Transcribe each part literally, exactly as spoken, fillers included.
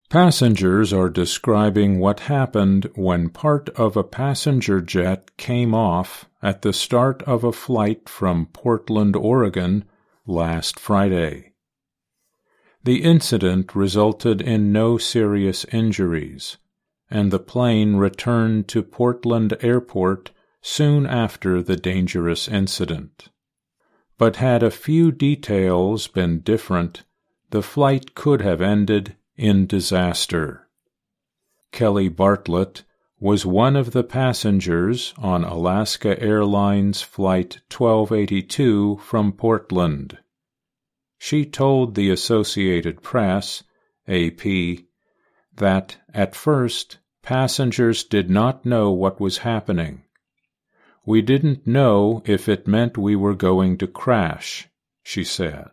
Passengers are describing what happened when part of a passenger jet came off at the start of a flight from Portland, Oregon, last Friday. The incident resulted in no serious injuries, and the plane returned to Portland Airport soon after the dangerous incident. But had a few details been different, the flight could have ended in disaster. Kelly Bartlett was one of the passengers on Alaska Airlines Flight twelve eighty-two from Portland. She told the Associated Press, A P, that at first passengers did not know what was happening. We didn't know if it meant we were going to crash, she said.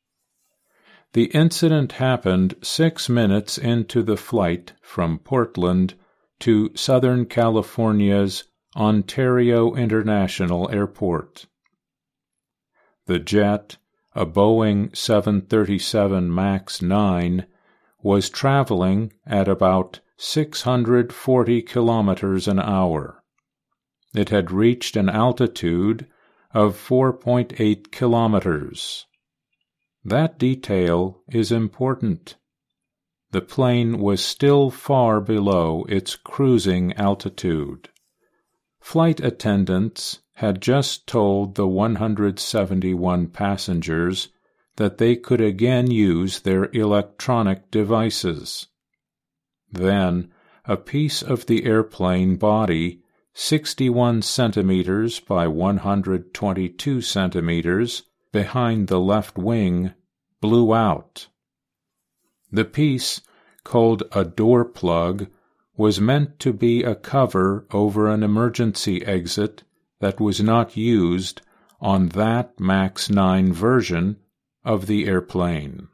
The incident happened six minutes into the flight from Portland to Southern California's Ontario International Airport. The jet, a Boeing seven thirty-seven MAX nine, was traveling at about six hundred forty kilometers an hour. It had reached an altitude of four point eight kilometers. That detail is important. The plane was still far below its cruising altitude. Flight attendants had just told the one hundred seventy-one passengers that they could again use their electronic devices. Then, a piece of the airplane body, sixty-one centimeters by one hundred twenty-two centimeters, behind the left wing, blew out. The piece, called a door plug, was meant to be a cover over an emergency exit that was not used on that MAX nine version of the airplane.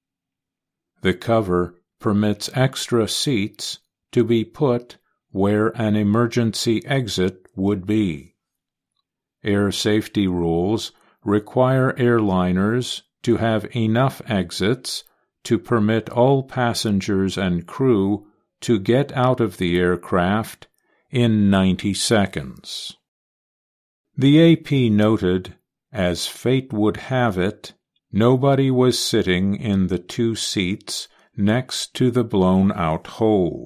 The cover permits extra seats to be put where an emergency exit would be. Air safety rules require airliners to have enough exits to permit all passengers and crew to get out of the aircraft in ninety seconds. The A P noted, as fate would have it, nobody was sitting in the two seats next to the blown-out hole.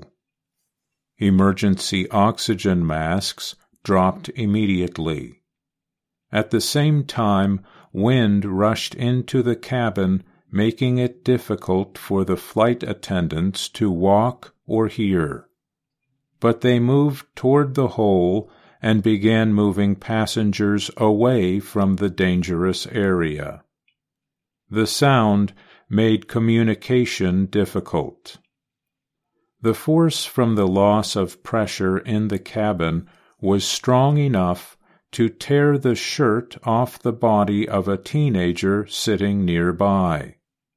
Emergency oxygen masks dropped immediately. At the same time, wind rushed into the cabin, making it difficult for the flight attendants to walk or hear. But they moved toward the hole and began moving passengers away from the dangerous area. The sound made communication difficult. The force from the loss of pressure in the cabin was strong enough to tear the shirt off the body of a teenager sitting nearby.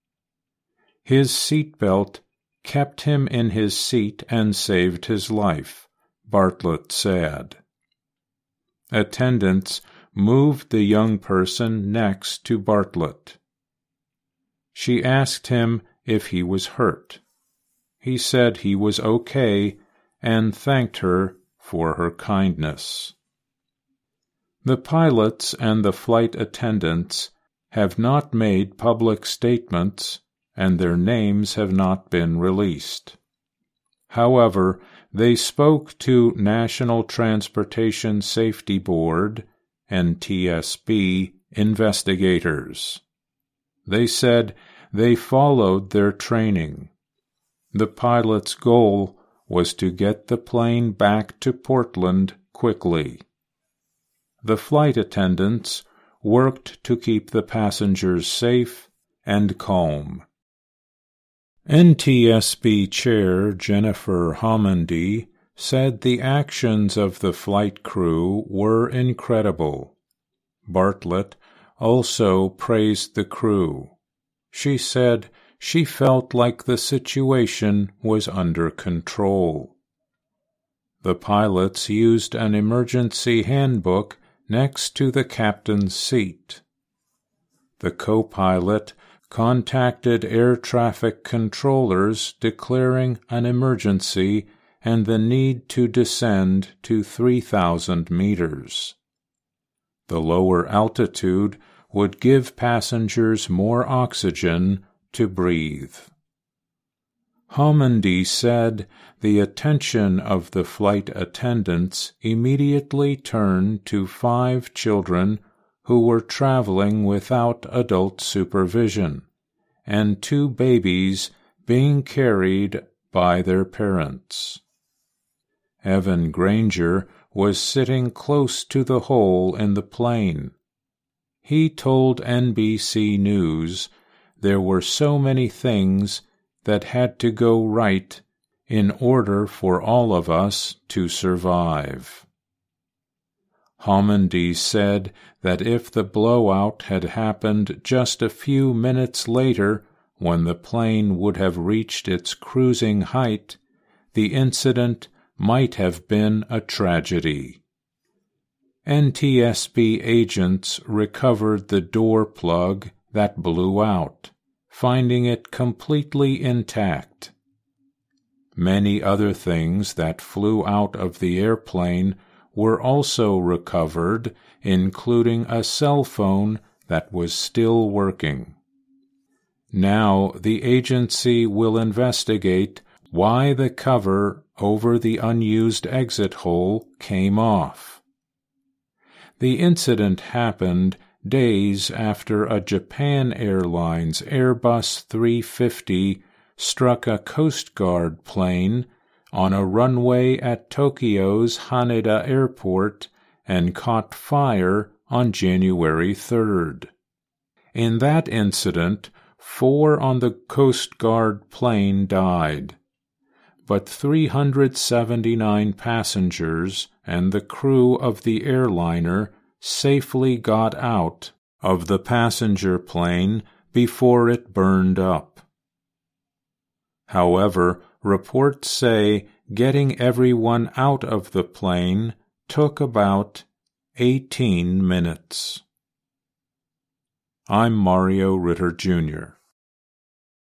His seatbelt kept him in his seat and saved his life, Bartlett said. Attendants moved the young person next to Bartlett. She asked him if he was hurt. He said he was okay and thanked her for her kindness. The pilots and the flight attendants have not made public statements, and their names have not been released. However, they spoke to National Transportation Safety Board, N T S B, investigators. They said they followed their training. The pilot's goal was to get the plane back to Portland quickly. The flight attendants worked to keep the passengers safe and calm. N T S B Chair Jennifer Homendy said the actions of the flight crew were incredible. Bartlett also praised the crew. She said she felt like the situation was under control. The pilots used an emergency handbook next to the captain's seat. The co-pilot contacted air traffic controllers declaring an emergency and the need to descend to three thousand meters. The lower altitude would give passengers more oxygen to breathe. Homendy said the attention of the flight attendants immediately turned to five children who were traveling without adult supervision, and two babies being carried by their parents. Evan Granger was sitting close to the hole in the plane. He told N B C News there were so many things that had to go right in order for all of us to survive. Homendy said that if the blowout had happened just a few minutes later, when the plane would have reached its cruising height, the incident might have been a tragedy. N T S B agents recovered the door plug that blew out, finding it completely intact. Many other things that flew out of the airplane were also recovered, including a cell phone that was still working. Now the agency will investigate why the cover over the unused exit hole came off. The incident happened days after a Japan Airlines Airbus three fifty struck a Coast Guard plane on a runway at Tokyo's Haneda Airport and caught fire on January third. In that incident, four on the Coast Guard plane died, but three hundred seventy-nine passengers and the crew of the airliner safely got out of the passenger plane before it burned up. However, reports say getting everyone out of the plane took about eighteen minutes. I'm Mario Ritter, Junior